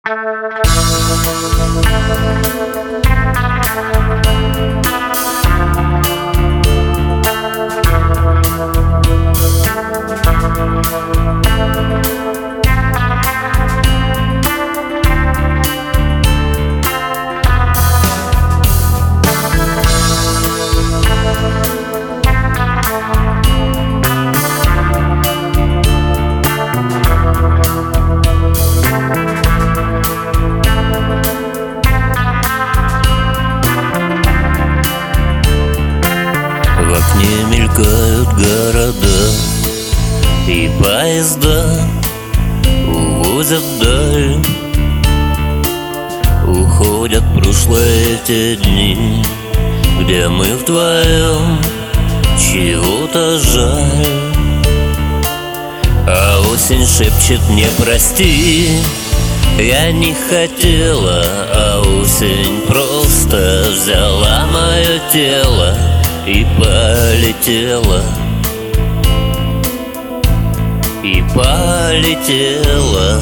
В окне мелькают города, и поезда увозят вдаль. Уходят в прошлое те дни, где мы вдвоем, чего-то жаль. А осень шепчет мне прости, я не хотела, а осень просто взяла мое тело и полетела, и полетела.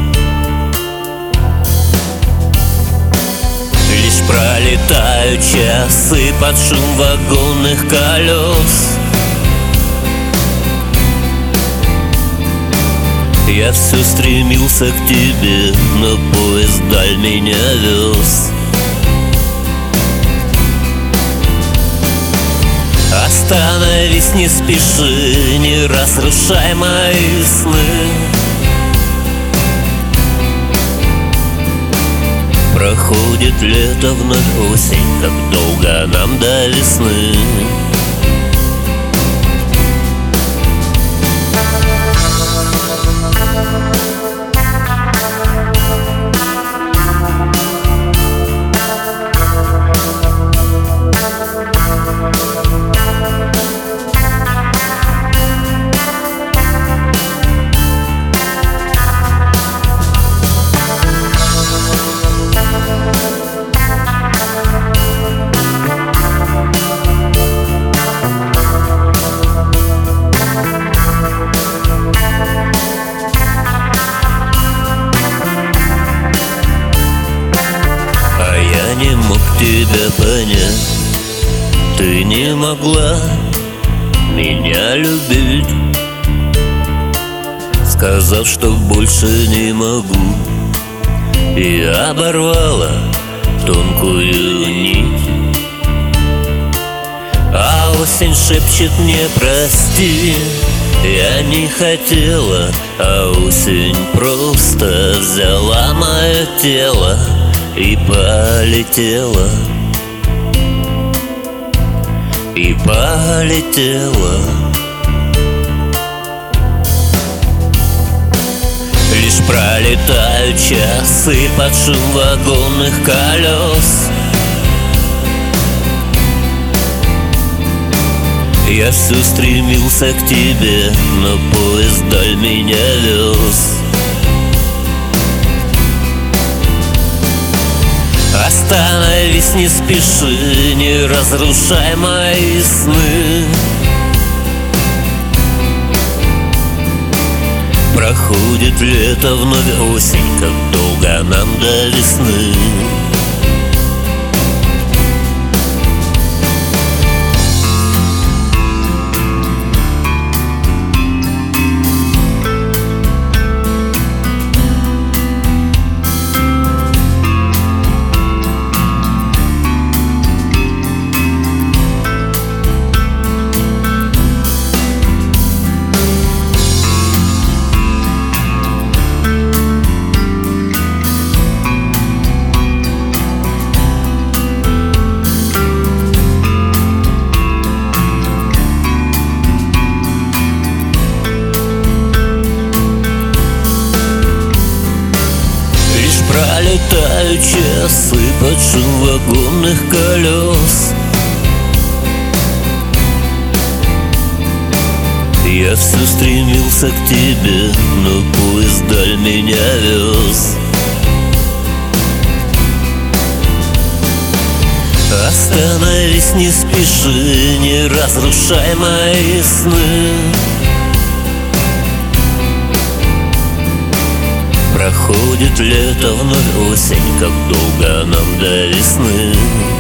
Лишь пролетают часы под шум вагонных колес. Я все стремился к тебе, но поезд вдаль меня вез. Остановись, не спеши, не разрушай мои сны. Проходит лето, вновь осень, как долго нам до весны. Не мог тебя понять, ты не могла меня любить, сказав, что больше не могу, и оборвала тонкую нить. А осень шепчет мне прости, я не хотела, а осень просто взяла мое тело и полетела, и полетела. Лишь пролетают часы под шум вагонных колес. Я все стремился к тебе, но поезд вдаль меня вез. Остановись, не спеши, не разрушай мои сны. Проходит лето, вновь осень, как долго нам до весны. Пролетают часы под шум вагонных колес. Я все стремился к тебе, но поезд вдаль меня вез. Остановись, не спеши, не разрушай мои сны. Проходит лето, вновь осень, как долго нам до весны.